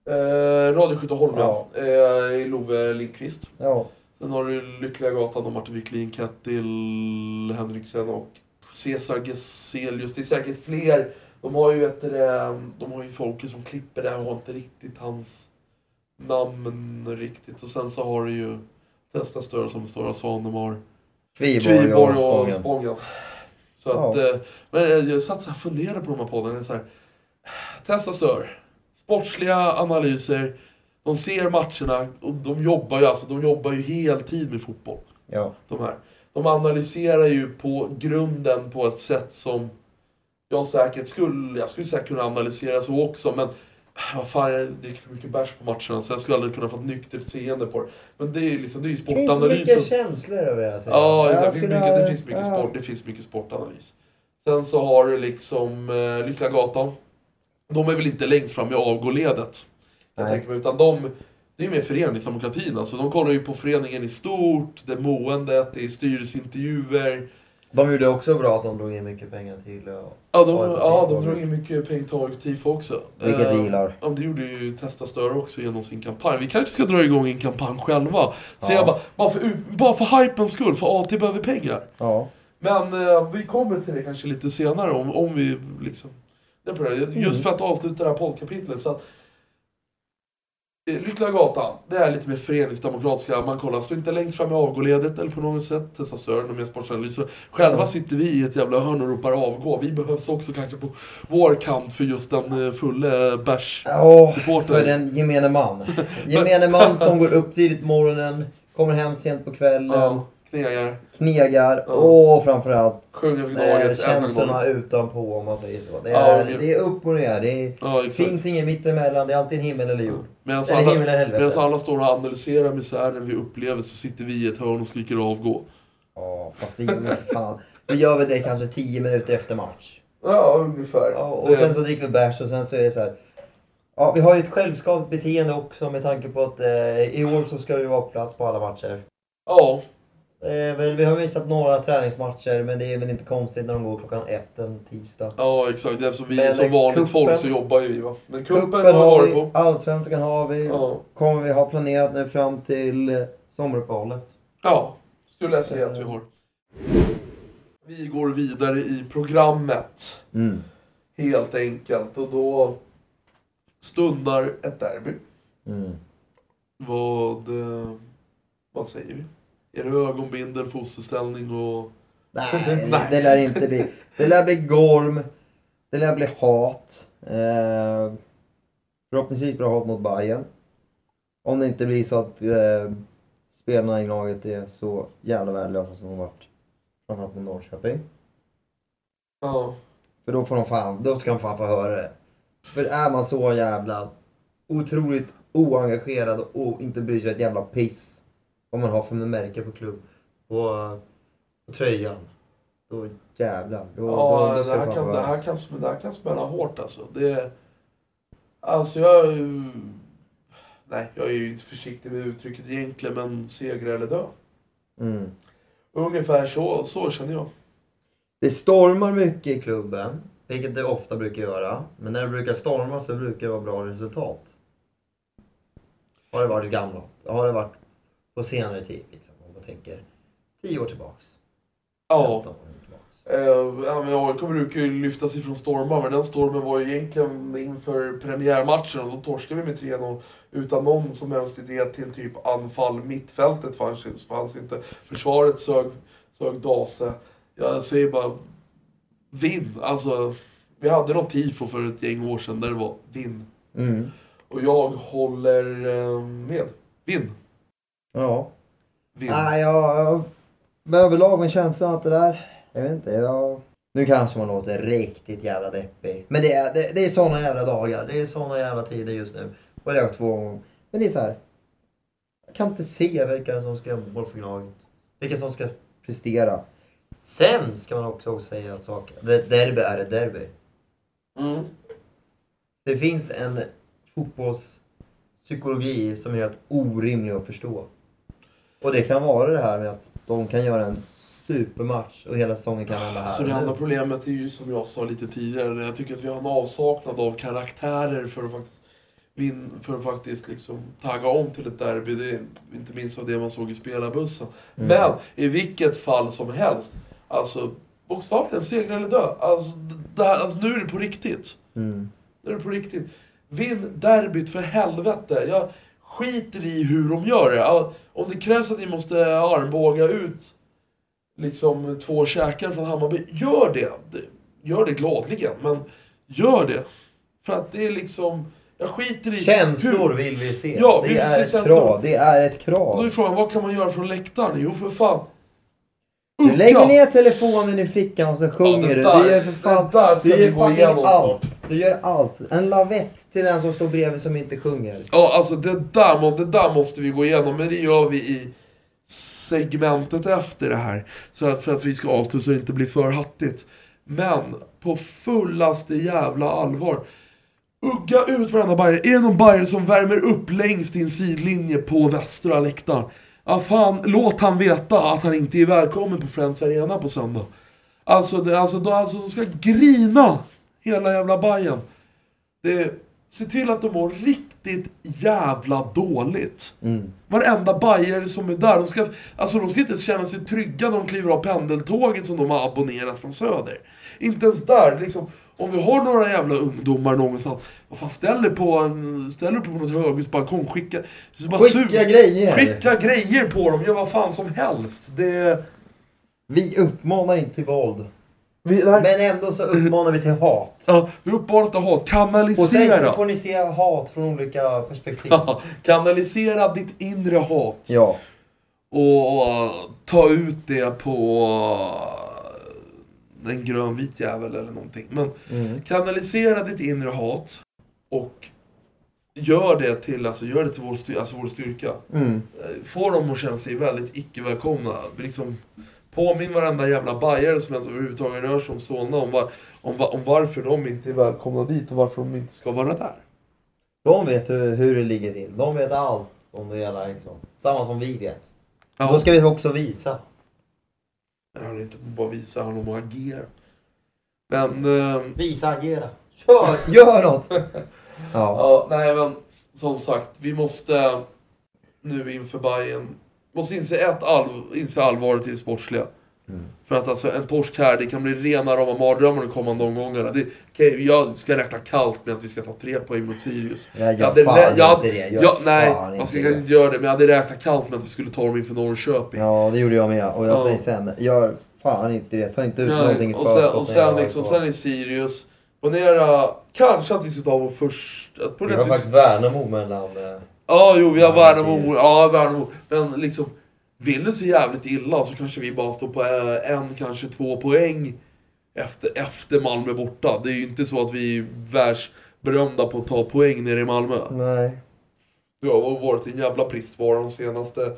Eh, Radioskytte Holmgren. Ja. Eh, Love Lindqvist. Ja. Sen har du Lyckliga Gatan och Martin Wiklin, Kettil Henriksen och Cesar Geselius. Det är säkert fler. De har ju ett, de har ju folk som klipper det och har inte riktigt hans namn riktigt. Och sen så har du ju Testa Stör som står av Svanemar, Kviborg och Spången. Så att, ja. Men jag satt så här och funderade på de här poddarna. Så här, Testa Stör, sportsliga analyser. De ser matcherna och de jobbar ju, alltså, de jobbar ju heltid med fotboll. Ja. De här. De analyserar ju på grunden på ett sätt som jag säkert skulle, jag skulle säkert kunna analysera så också, men vad fan, jag dricker för mycket bärs på matcherna så jag skulle aldrig kunna få ett nyktert seende på det. Men det är ju liksom, det är ju sportanalys. Det finns så mycket känslor över det. Ja, det finns, mycket, det finns mycket sport, det finns mycket sportanalys. Sen så har du liksom eh, Lyckliga Gatan. De är väl inte längst fram i avgåledet. Jag tänker mig, utan de, det är ju mer föreningsdemokratin. Alltså de kollar ju på föreningen i stort, det måendet, det är styrelseintervjuer. De gjorde också bra att de drog in mycket pengar till. Och ja, de, ja, de drog in mycket pengar till A I K också. Vilket vi gillar. Ja, det gjorde ju Testa Stör också genom sin kampanj. Vi kanske ska dra igång en kampanj själva. Så ja. jag bara, bara för, bara för hypens skull, för A T behöver pengar. Ja. Men eh, vi kommer till det kanske lite senare om, om vi liksom... Det på det. Just mm. för att avsluta det här poddkapitlet. Så att, Lyckliga Gatan, det är lite mer föreningsdemokratiska. Man kollar, står inte längst fram i avgåledet eller på något sätt. Testa Stör och mer sportsanalyser. Själva mm. sitter vi i ett jävla hörn och ropar avgå. Vi behövs också kanske på vår kant för just den fulla bärs-supporten. Oh, för den gemene man. Gemene man som går upp tidigt på morgonen, kommer hem sent på kvällen. Ja, knegar. Knegar. Ja. Och framförallt sjunger för dagen. Känslorna utanpå, om man säger så. Det är, ja, det är upp och ner. Det är, ja, finns ingen mittemellan. Det är alltid en himmel eller jord. Medan alla, medan alla står och analyserar misären vi upplever, så sitter vi i ett hörn och skriker avgå. Ja, fast det är ju för fan. Vi gör väl det kanske tio minuter efter match. Ja, ungefär. Ja, och det... sen så dricker vi bärs och sen så är det så här. Ja, vi har ju ett självskadat beteende också med tanke på att eh, i år så ska vi vara på plats på alla matcher. Ja. Eh, vi har missat några träningsmatcher, men det är väl inte konstigt när de går klockan ett en tisdag. Ja, exakt. Eftersom vi är som vanligt kuppen, folk så jobbar ju vi, va? Men kuppen, kuppen har, har vi, på. Allsvenskan har vi. Ja. Kommer vi ha planerat nu fram till eh, sommaruppehållet. Ja, skulle jag säga att vi har. Vi går vidare i programmet. Mm. Helt enkelt. Och då stundar ett derby. Mm. Vad, eh, vad säger vi? Är det ögonbindel, fosterställning och... Nej, Nej, det lär inte bli. Det lär bli gorm. Det lär bli hat. Eh, förhoppningsvis bra hat mot Bayern. Om det inte blir så att eh, spelarna i laget är så jävla värdelösa som de har varit. Framförallt med Norrköping. Ja. För då får de fan, då ska de fan få höra det. För är man så jävla otroligt oengagerad och inte bryr sig ett jävla piss om man har för märke på klubb på, på tröjan, då jävlar. Då, ja, då, då det, här kan, det, här kan, det här kan smälla hårt alltså. Det, alltså jag är ju... Nej, jag är ju inte försiktig med uttrycket egentligen, men segra eller dö. Mm. Ungefär så, så känner jag. Det stormar mycket i klubben, vilket det ofta brukar göra. Men när det brukar storma så brukar det vara bra resultat. Har det varit gammalt? Har det varit på senare tid, liksom, om man tänker tio år tillbaks. Ja. Ja, men A I K brukar ju lyftas ifrån stormar, men den stormen var ju egentligen inför premiärmatchen och då torskade vi med tre noll utan någon som helst idé till typ anfall. Mittfältet fanns, fanns inte. Försvaret sög, sög dase. Jag säger bara vinn. Alltså, vi hade något tifo för ett gäng år sedan där det var vinn. Mm. Och jag håller med. Vinn. Ja. Vinn. Nej, jag... Men överlag med känslan att det där... Jag vet inte, jag... Nu kanske man låter riktigt jävla deppig. Men det är, det, det är såna jävla dagar. Det är såna jävla tider just nu. Och det är två gånger. Men det är så här. Jag kan inte se vilka som ska göra mål för laget. Vilka som ska prestera. Sen ska man också, också säga att saker. Derby är ett derby. Mm. Det finns en fotbollspsykologi som är helt orimlig att förstå. Och det kan vara det här med att de kan göra en supermatch och hela säsongen kan hända här. Så det andra problemet är ju som jag sa lite tidigare. Jag tycker att vi har en avsaknad av karaktärer för att faktiskt vin, för att faktiskt liksom tagga om till ett derby. Det är inte minst av det man såg i spelarbussen. Mm. Men i vilket fall som helst, alltså bokstavligen segra eller dö. Alltså, det här, alltså nu är det på riktigt. Mm. Nu är det på riktigt. Vinn derbyt för helvete. Jag skiter i hur de gör det. Om det krävs att ni måste armbåga ut liksom två käkar från Hammarby, gör det. Gör det gladligen, men gör det. För att det är liksom, jag skiter i känslor hur. vill vi se. Ja, det vill är se ett känslor. krav. Det är ett krav. Då är frågan, vad kan man göra från läktaren? Jo, för fan. Du lägger ner telefonen i fickan och så sjunger ja, du. Du gör för fan, du gör fucking allt. Du gör allt. En lavett till den som står bredvid som inte sjunger. Ja, alltså det där, må, det där måste vi gå igenom. Men det gör vi i segmentet efter det här. Så att, för att vi ska avsluta så det inte blir för hattigt. Men på fullaste jävla allvar. Ugga ut varandra Bayer. Är det någon Bayer som värmer upp längst din sidlinje på västra läktaren? Ja fan, låt han veta att han inte är välkommen på Friends Arena på söndag. Alltså, det, alltså, då, alltså de ska grina hela jävla Bayern. Det, se till att de mår riktigt jävla dåligt. Mm. Varenda Bayer som är där, de ska, alltså de ska inte känna sig trygga när de kliver av pendeltåget som de har abonnerat från Söder. Inte ens där, liksom. Om vi har några jävla ungdomar någonstans, vad fan, ställer på en, ställer på något höghusbalkong, skicka, bara skicka grejer. Skicka grejer på dem, gör vad fan som helst. Det... Vi uppmanar inte till våld. Vi, men ändå så uppmanar vi till hat. Ja, vi uppmanar till hat. Kanalisera. Och sen får ni se hat från olika perspektiv. Ja, kanalisera ditt inre hat. Ja. Och ta ut det på en grönvit jävel eller någonting. Men mm. kanalisera ditt inre hat och gör det till, alltså, gör det till vår, styr, alltså vår styrka. Mm. Får dem att känna sig väldigt icke-välkomna. Liksom, påminn varenda jävla bajare som ens överhuvudtaget rör sig om Solna om, var, om, var, om varför de inte är välkomna dit och varför de inte ska vara där. De vet hur, hur det ligger till. De vet allt om det hela liksom. Samma som vi vet. Ja. Då ska vi också visa. Det handlar inte bara visa, han om att agera. Men... Eh, visa, agera. Kör, gör något! ja. ja, nej men som sagt, vi måste nu inför Bayern måste inse ett all, inse allvaret i det sportsliga. Mm. För att alltså en torsk här, det kan bli rena rama mardrömmar de kommande omgångarna. Det, okay, jag ska räkna kallt med att vi ska ta tre poäng mot Sirius. Jag gör jag fan jag, inte det. Jag jag, nej, fan jag ska inte inte göra det. Men jag hade räknat kallt med att vi skulle ta dem inför Norrköping. Ja, det gjorde jag med. Och jag ja. säger sen, gör fan inte det. Ta inte ut nej, någonting i och sen, och sen, liksom, sen är Sirius. Ponera, kanske att vi ska ta vår första... Vi har faktiskt ska... Värnamo mellan... Eh, ja, jo, vi har Värnamo. Ja, Värnamo. Men liksom... Vill det så jävligt illa så kanske vi bara står på en, kanske två poäng efter, efter Malmö borta. Det är ju inte så att vi är världsberömda på att ta poäng nere i Malmö. Nej. Det har varit en jävla bristvara de senaste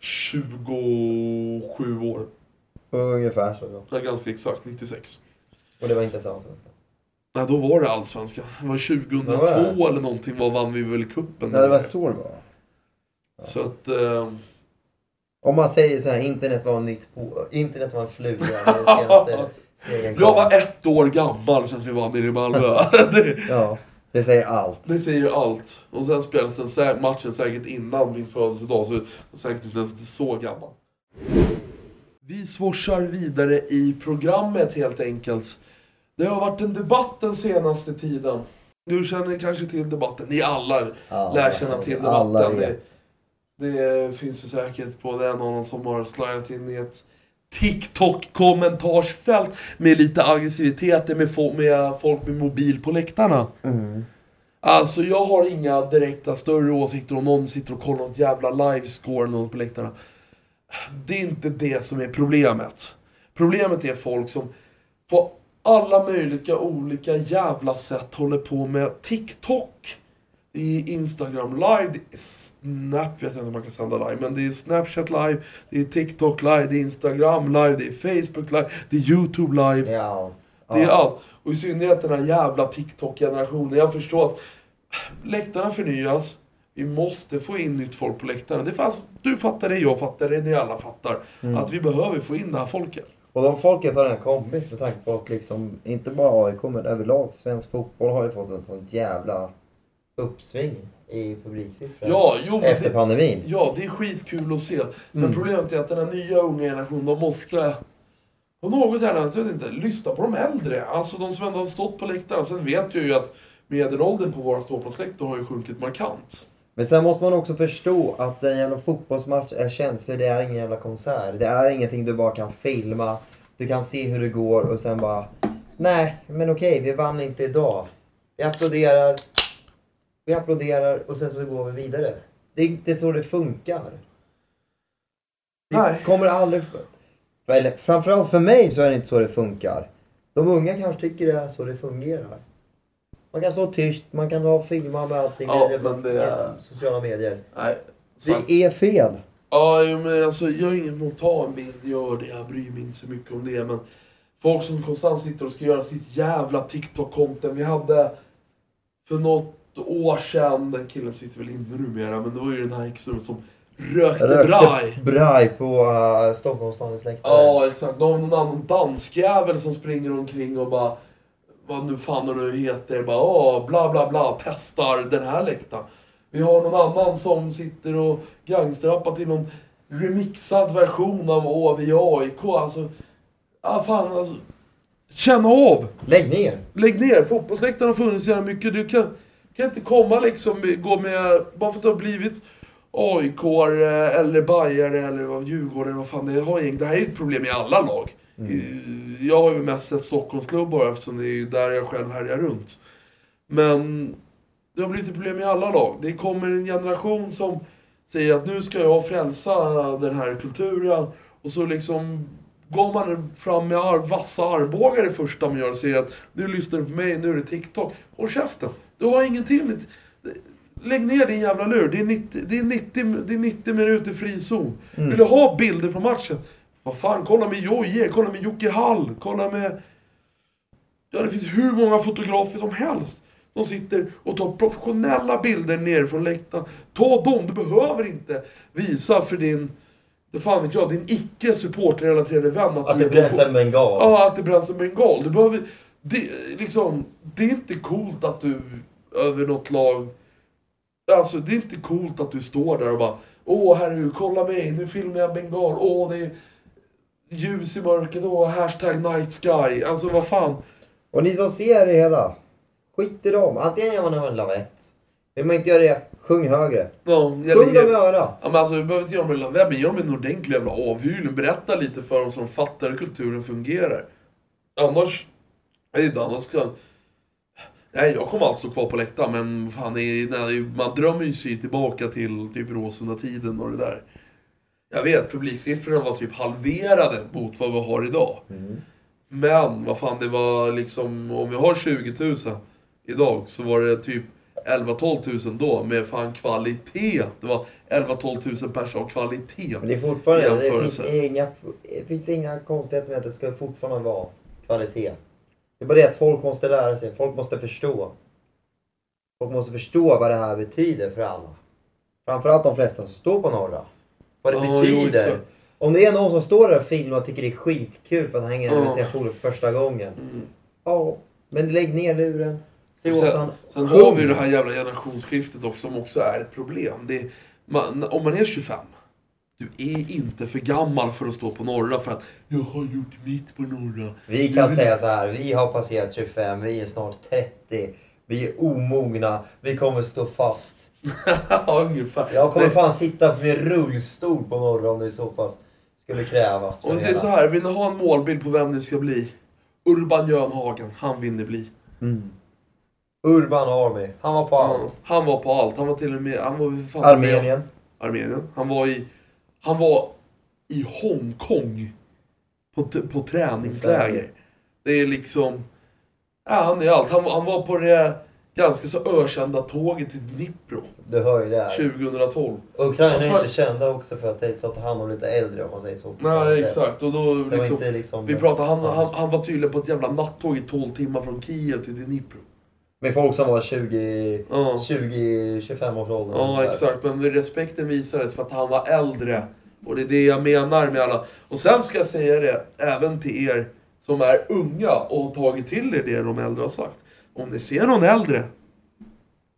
tjugosju år. Ungefär så, ja. Ja, ganska exakt, nittiosex. Och det var inte allsvenskan? Nej, då var det allsvenskan. Det var tjugohundratvå var det? Eller någonting, var vann vi väl kuppen. Nej, det var så det var. Ja. Så att... Eh, om man säger så här, internet var en nytt på, internet var en fluga. senaste jag var ett år gammal sen vi var nere i Malmö. det, ja, det säger allt. Det säger allt. Och sen spelades den matchen säkert innan min födelsedag, så jag var säkert inte ens så gammal. Vi svorsar vidare i programmet helt enkelt. Det har varit en debatt den senaste tiden. Du känner kanske till debatten. Ni alla ja, lär känna till debatten. Alla vet. Det finns för säkert på det någon som har slidat in i ett TikTok-kommentarsfält med lite aggressivitet med, fo- med folk med mobil på läktarna. Mm. Alltså jag har inga direkta större åsikter om någon sitter och kollar något jävla livescore någon på läktarna. Det är inte det som är problemet. Problemet är folk som på alla möjliga olika jävla sätt håller på med TikTok. Det är Instagram live, det är Snap, vet jag inte om man kan sända live, men det är Snapchat live, det är TikTok live, det är Instagram live, det är Facebook live, det är YouTube live. Det är allt. Det är allt. Och i synnerhet den här jävla TikTok-generationen. Jag förstår att läktarna förnyas. Vi måste få in nytt folk på läktarna. Det fanns, du fattar det, jag fattar det, ni alla fattar. Mm. Att vi behöver få in det här folket. Och de folket har redan kommit med tanke på att liksom, inte bara A I K men överlag svensk fotboll har ju fått en sån jävla uppsving i publiksiffror Ja, jo, men efter det, pandemin. ja, det är skitkul att se. Men Mm. problemet är att den här nya unga generationen, de måste på något annat, jag vet inte, lyssna på de äldre. Alltså de som ändå har stått på läktaren. Sen vet jag ju att medelåldern på våra ståplatsläktare har ju sjunkit markant. Men sen måste man också förstå att en jävla fotbollsmatch är känslig. Det är ingen jävla konsert. Det är ingenting du bara kan filma. Du kan se hur det går och sen bara... Nej, men okej, vi vann inte idag. Vi applåderar. Vi applåderar och sen så går vi vidare. Det är inte så det funkar. Det Nej. kommer aldrig... Eller framförallt för mig så är det inte så det funkar. De unga kanske tycker det är så det fungerar. Man kan stå tyst, man kan ha filma med allting. Ja, det men det är... sociala medier. Nej, sant. Det är fel. Ja, jo, men alltså jag är ingen mot att ta en bild, gör det, jag bryr mig inte så mycket om det, men folk som konstant sitter och ska göra sitt jävla TikTok-content. Vi hade för något år sedan, den killen sitter väl inne numera, men det var ju den här exen som rökte, rökte braj. braj på uh, Stockholmsstadens läktare. Ja, exakt. Någon, någon annan danskjävel som springer omkring och bara, vad nu fan och nu heter, bara åh, bla bla bla, testar den här läktaren. Vi har någon annan som sitter och gangsterrappar till någon remixad version av Åh, vi är A I K. Alltså, ja fan alltså. Känn av! Lägg ner! Lägg ner! Fotbollsläktaren har funnits så jävla mycket. Du kan, kan inte komma liksom, gå med, bara för att du har blivit A I K eller Bajare eller vad, Djurgården eller vad fan det har. Det här är ett problem i alla lag. Mm. Jag har ju mest sett Stockholmsklubb bara eftersom det är där jag själv härjar runt. Men det har blivit ett problem i alla lag. Det kommer en generation som säger att nu ska jag frälsa den här kulturen. Och så liksom går man fram med ar- vassa armbågar det första man gör och säger att nu lyssnar du på mig, nu är det TikTok. Håll käften. Du har ingenting med... Lägg ner din jävla lur. Det är nittio, det är nittio, det är nittio minuter fri zon. Mm. Vill du ha bilder från matchen? Vad fan, kolla med Joje, kolla med Jocke Hall, kolla med... Ja, det finns hur många fotografer som helst som sitter och tar professionella bilder ner från läktaren. Ta dem, du behöver inte visa för din... Det fan vet jag, din icke-supportrelaterade vän att, att du det bränns en bengal. Ja, att det bränns en bengal. Du behöver... Det, liksom, det är inte coolt att du över något lag... Alltså, det är inte coolt att du står där och bara åh, herregud, kolla mig, nu filmar jag bengal. Åh, det är ljus i mörkret. Åh, hashtag night sky. Alltså, vad fan. Och ni som ser det hela, skit i dem. Antingen gör man en lavett. Vill man inte göra det, sjung högre. Ja, sjung dem i örat. Ja, men alltså, vi behöver inte göra dem en lavett, men gör dem en ordentlig jävla avhyllning. Berätta lite för dem så de fattar hur kulturen fungerar. Annars... Nej, annars kan... Nej, jag kommer alltså kvar på läktaren, men fan, nej, man drömmer ju sig tillbaka till typ Råsunda-tiden och det där. Jag vet, publiksiffrorna var typ halverade mot vad vi har idag. Mm. Men, vad fan, det var liksom, om vi har tjugo tusen idag så var det typ elva till tolv tusen då med fan kvalitet. Det var elva till tolv tusen personer av kvalitet. Men det är fortfarande, det finns, inga, det finns inga konstigheter med att det ska fortfarande vara kvalitet. Det är bara det att folk måste lära sig. Folk måste förstå. Folk måste förstå vad det här betyder för alla. Framförallt de flesta som står på norra. Vad det oh, betyder. Jo, om det är någon som står där och filmar och tycker det är skitkul för att han hänger en recension för första gången. Mm. Ja, men lägg ner luren. Se sen han, sen har vi det här jävla generationsskiftet också som också är ett problem. Det är, man, om man är tjugofem. Du är inte för gammal för att stå på norra för att jag har gjort mitt på norra. Vi kan du... säga så här, vi har passerat tjugofem, vi är snart trettio. Vi är omogna, vi kommer stå fast. Ungefär. Jag kommer fan sitta med rullstol på norra om det i så fast skulle krävas. Om vi säger så här, vill ni ha en målbild på vem det ska bli? Urban Jönhagen, han vinner bli. Mm. Urban Army, han var på allt. Ja, han var på allt, han var till och med... Han var fan Armenien. Med, Armenien, han var i... Han var i Hongkong på, på träningsläger. Det är liksom... Ja, han är allt. Han, han var på det ganska så ökända tåget till Dnipro. Du hör ju det här. tjugohundratolv. Ukraina är inte kända också för att det är att ta hand om lite äldre om man säger så. Nej, exakt. Och då liksom, liksom, vi pratade, han, han, han var tydligen på ett jävla nattåg i tolv timmar från Kiev till Dnipro. Med folk som var tjugo till tjugofem års ålder. Ja, exakt. Men respekten visades för att han var äldre. Och det är det jag menar med alla. Och sen ska jag säga det även till er som är unga och har tagit till er det de äldre har sagt. Om ni ser någon äldre,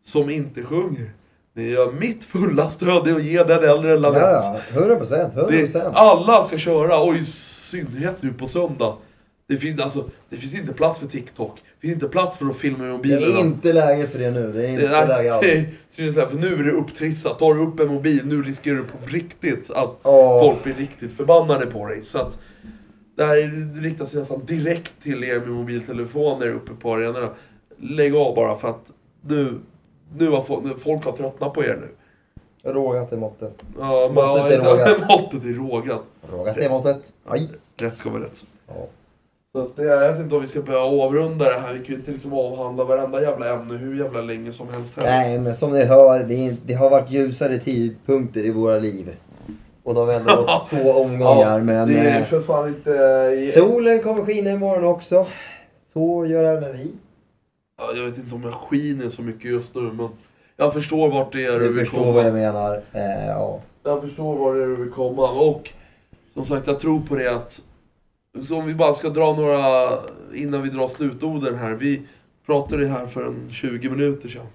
som inte sjunger. Ni gör mitt fulla stöd att ge den äldre en lavett. Ja, hundra procent. hundra procent. Alla ska köra, och i synnerhet nu på söndag. Det finns, alltså, det finns inte plats för TikTok. Det finns inte plats för att filma med mobilerna. Det är inte läge för det nu. Det är inte det är, läge alls. Det är, för nu är det upptrissat. Tar du upp en mobil, nu riskerar du på riktigt att oh. folk blir riktigt förbannade på dig. Så att det här riktar sig nästan direkt till er med mobiltelefoner uppe på arenorna. Lägg av bara, för att nu, nu har folk, folk har tröttnat på er nu. Rågat är måttet. Ja, måttet men, är rågat. måttet är rågat. Rågat är måttet. Aj. Rätt ska vara rätt. Ja. Så att det, jag vet inte om vi ska börja avrunda det här. Vi kan ju inte liksom avhandla varenda jävla ämne hur jävla länge som helst heller. Nej, men som ni hör, det, är, det har varit ljusare tidpunkter i våra liv. Och de har ändå gått två omgångar. Ja, men det är för fan inte... solen kommer skina imorgon också. Så gör även vi. Ja, jag vet inte om jag skiner så mycket just nu, men jag förstår vart det är du du vill förstår komma. vad jag menar. Eh, ja. Jag förstår var det är du vill komma. Och som sagt, jag tror på det att... Så om vi bara ska dra några... Innan vi drar slutorden här. Vi pratade här för en tjugo minuter sedan.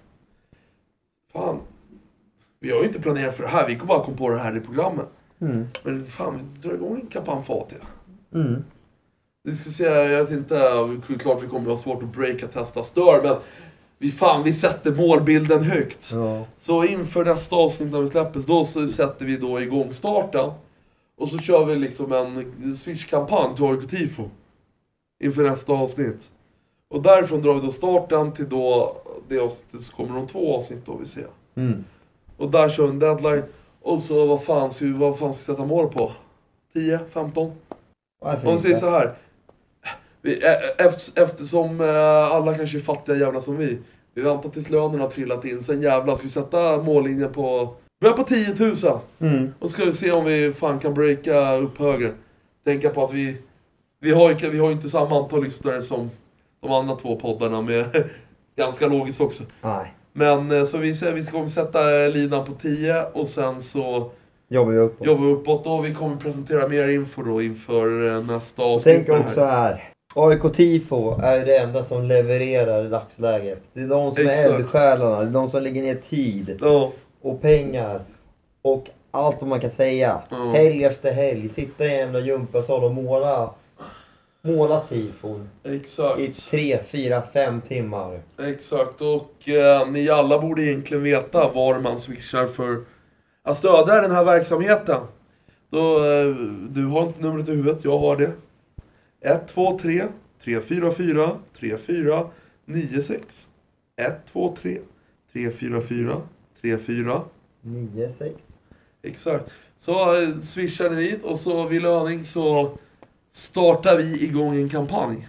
Fan. Vi har ju inte planerat för det här. Vi kom bara kom på det här i programmet. Mm. Men fan, vi drar igång en kampanj för A T. Mm. Det ska säga, jag vet inte, klart vi kommer ha svårt att breaka, testa, stör, men vi fan, vi sätter målbilden högt. Ja. Så inför nästa avsnitt när vi släppes, då så sätter vi då igång starten. Och så kör vi liksom en Swish-kampanj till A I K Tifo inför nästa avsnitt. Och därifrån drar vi då starten till då det avsnittet, så kommer de två avsnitt då vi ser. Mm. Och där kör vi en deadline. Och så vad fan ska vi, vad fan ska vi sätta mål på? tio, femton? Varför Om vi säger inte? så här. Vi, efter, eftersom alla kanske är fattiga jävla som vi. Vi väntar tills lönen har trillat in. Sen jävla ska vi sätta mållinjen på... Börja på tio tusen. Mm. Och ska vi se om vi fan kan breaka upp högre. Tänka på att vi... Vi har ju, vi har ju inte samma antal lyssnare som de andra två poddarna med ganska logiskt också. Nej. Men så vi säger vi ska sätta linan på tio och sen så Jobbar vi uppåt. jobbar vi uppåt och vi kommer presentera mer info då inför nästa avsnitt. Tänk också här. A I K Tifo är det enda som levererar i dagsläget. Det är de som Exakt. är eldsjälarna. Det är de som lägger ner tid Ja, och pengar och allt vad man kan säga. Ja. Helg efter helg. Sitta i en jävla gympasal och måla, måla tifon exakt. i tre, fyra, fem timmar. Exakt, och eh, ni alla borde egentligen veta var man swishar för att stödja den här verksamheten. Då, eh, du har inte numret i huvudet, jag har det. ett två tre tre fyra fyra tre fyra nio sex. ett två tre tre fyra fyra tre fyra nio sex. Exakt. Så eh, swishar ni dit och så vid löning så startar vi igång en kampanj.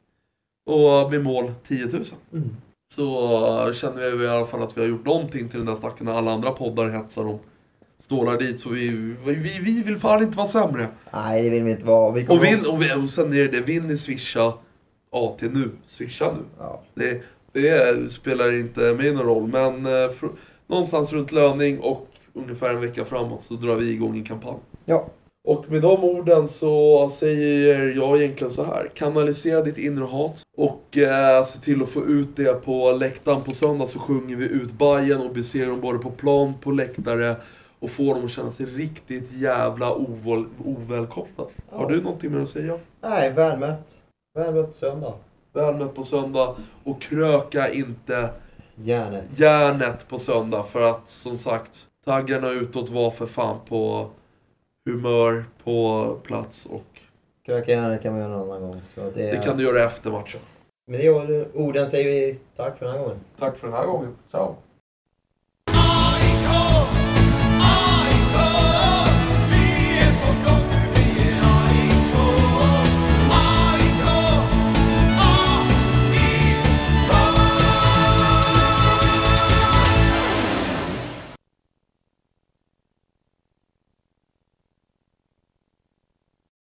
Och med mål tio tusen. Mm. Så uh, känner vi i alla fall att vi har gjort någonting till den där stacken när alla andra poddar hetsar om stålar dit. Så vi, vi, vi vill fan inte vara sämre. Nej, det vill vi inte vara. Vi kommer Och, vin, och, vi, och sen är det, vill ni swisha A T nu, swisha nu. Ja. Det, det spelar inte mig någon roll. Men uh, för, någonstans runt löning och ungefär en vecka framåt så drar vi igång en kampanj. Ja. Och med de orden så säger jag egentligen så här. Kanalisera ditt inre hat. Och eh, se till att få ut det på läktaren på söndag. Så sjunger vi ut Bajen och beser dem både på plan, på läktare. Och får dem att känna sig riktigt jävla oväl, ovälkomna. Ja. Har du någonting mer att säga? Nej, välmött. Välmött söndag. Välmött på söndag. Och kröka inte Järnet. järnet på söndag. För att som sagt, taggarna utåt var för fan på... humör på plats och Kröka järnet kan man göra en annan gång. Så det, det kan du göra efter matchen. med de orden säger vi tack för den här gången. Tack för den här gången. Ciao!